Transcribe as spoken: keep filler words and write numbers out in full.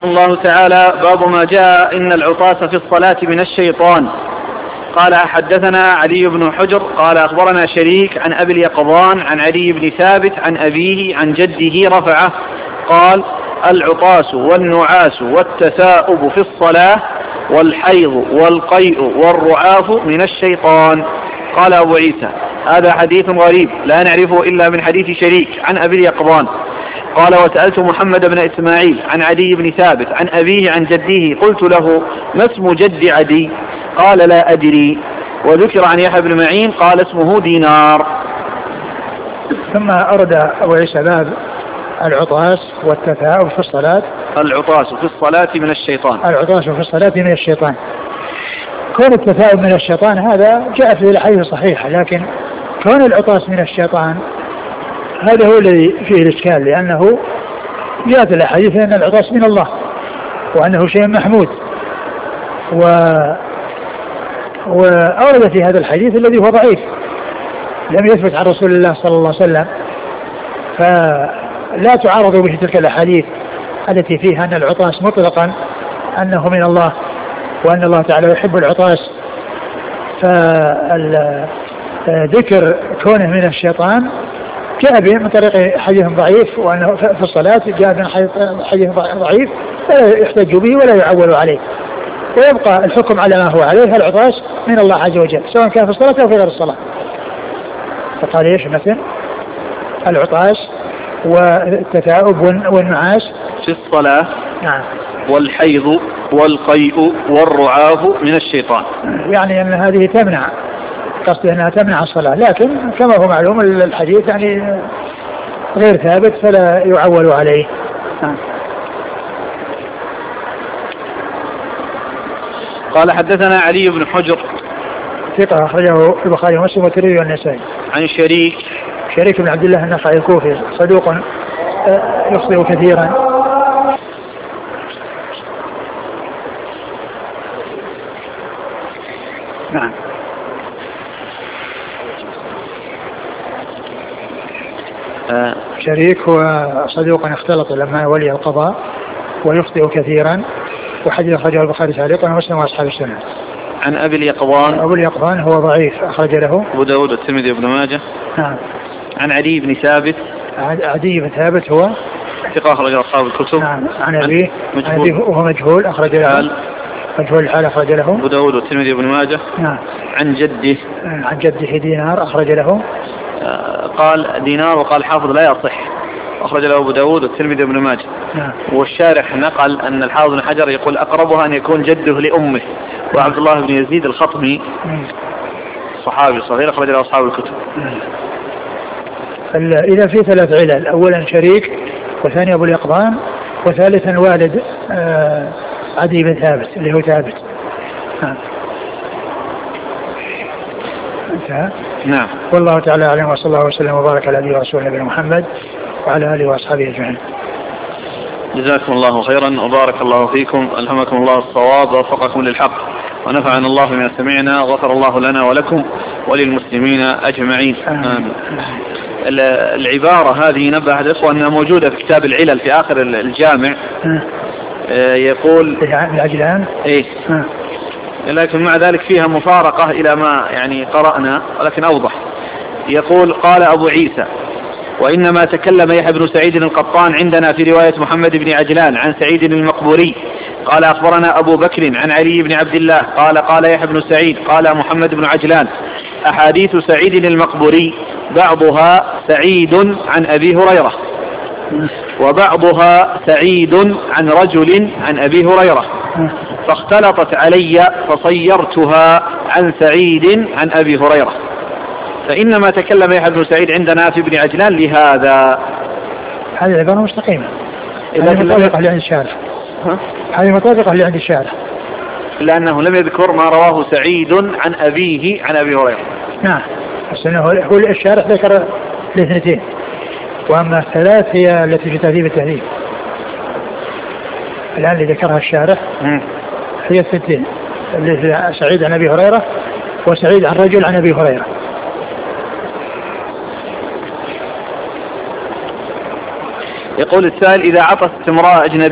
الله تعالى باب ما جاء إن العطاس في الصلاة من الشيطان. قال حدثنا علي بن حجر قال أخبرنا شريك عن أبي اليقظان عن علي بن ثابت عن أبيه عن جده رفعه قال العطاس والنعاس والتثاؤب في الصلاة والحيض والقيء والرعاف من الشيطان. قال أبو عيسى هذا حديث غريب لا نعرفه إلا من حديث شريك عن أبي اليقظان. قال وسألت محمد بن إسماعيل عن عدي بن ثابت عن أبيه عن جده قلت له ما اسم جد عدي؟ قال لا أدري. وذكر عن يحيى بن معين قال اسمه دينار. ثم أرد أبو عيسى باب العطاس والتثاؤب في الصلاة. العطاس في الصلاة من الشيطان. العطاس في الصلاة من الشيطان. كون التثاؤب من الشيطان هذا جاء في الحديث صحيح، لكن كون العطاس من الشيطان هذا هو الذي فيه الإشكال، لأنه جاءت الأحاديث أن العطاس من الله وأنه شيء محمود، و وأورد في هذا الحديث الذي هو ضعيف لم يثبت عن رسول الله صلى الله عليه وسلم، فلا تعارض به تلك الأحاديث التي فيها أن العطاس مطلقا أنه من الله وأن الله تعالى يحب العطاس. فذكر كونه من الشيطان جاء به من طريق حديث ضعيف، وأنه في الصلاة جاء من حديث ضعيف فلا يحتج به ولا يعول عليه، ويبقى الحكم على ما هو عليه. العطاس من الله عز وجل سواء كان في الصلاة أو في غير الصلاة. فقال ايش مثل العطاس والتثاؤب والنعاس في الصلاة نعم والحيض والقيء والرعاف من الشيطان، يعني أن هذه تمنع، قصد أنها تمنع الصلاة، لكن كما هو معلوم الحديث يعني غير ثابت فلا يعول عليه. قال حدثنا علي بن حجر ثقة أخرجه البخاري ومسلم والترمذي والنسائي. عن شريك شريك بن عبد الله النخعي الكوفي صدوق يخطئ كثيرا. نعم. آه. شريك هو صدوق اختلط لما ولي القضاء ويخطئ كثيرا، وحديث أخرجه البخاري تعليقا ومسلم وأصحاب السنة. عن أبي اليقظان أبو اليقظان هو ضعيف أخرج له أبو داود والترمذي وابن ماجه. نعم. عن علي بن ثابت عدي بن ثابت هو ثقة أخرج أصحاب الكتب. نعم. عن أبيه وهو مجهول أخرج له مجهول الحال أخرج له أبو داود والترمذي وابن ماجه. نعم. عن جده عن جده دينار أخرج له آه قال دينار وقال حافظ لا يصح، أخرج له أبو داود والترمذي وابن ماجه. نعم. والشارح نقل أن الحافظ بن حجر يقول أقربها أن يكون جده لأمه، وعبد الله بن يزيد الخطمي صحابي صغير أخرج له أصحاب الكتب. إذا في ثلاث علل، أولا شريك، وثاني أبو اليقظان، وثالثا والد آه عدي بن ثابت اللي هو ثابت. نعم. انتهى. نعم. والله تعالى أعلم، وصلى الله وسلم وبارك على نبينا ورسوله نبينا محمد وعلى آله وأصحابه أجمعين. جزاكم الله خيرا وبارك الله فيكم، ألهمكم الله الصواب ووفقكم للحق، ونفعنا الله بما سمعنا، غفر الله لنا ولكم وللمسلمين أجمعين. آمين. العبارة هذه نبه الإخوة أنها موجودة في كتاب العلل في آخر الجامع. آه يقول العجلان إيه آه. لكن مع ذلك فيها مفارقة إلى ما يعني قرأنا ولكن أوضح. يقول قال أبو عيسى وإنما تكلم يحيى بن سعيد القطان عندنا في رواية محمد بن عجلان عن سعيد المقبوري قال أخبرنا أبو بكر عن علي بن عبد الله قال قال يحيى بن سعيد قال محمد بن عجلان أحاديث سعيد المقبوري بعضها سعيد عن أبي هريرة وبعضها سعيد عن رجل عن أبي هريرة، فاختلطت علي فصيرتها عن سعيد عن أبي هريرة، فإنما تكلم يحيى بن سعيد عندنا في ابن عجلان لهذا. هذه العبارة مستقيمة، هذه مطابقة لعند الشارع، هذه مطابقة لعند الشارع، لأنه لم يذكر ما رواه سعيد عن أبيه عن أبي هريرة. نعم، بس أنه هو الشارع ذكر الاثنتين، وأما الثلاث هي التي في تهذيب التهذيب الآن اللي ذكرها الشارع هي الثنتين، اللي سعيد عن أبي هريرة وسعيد عن رجل عن أبي هريرة. يقول السائل إذا عطست امرأة أجنبية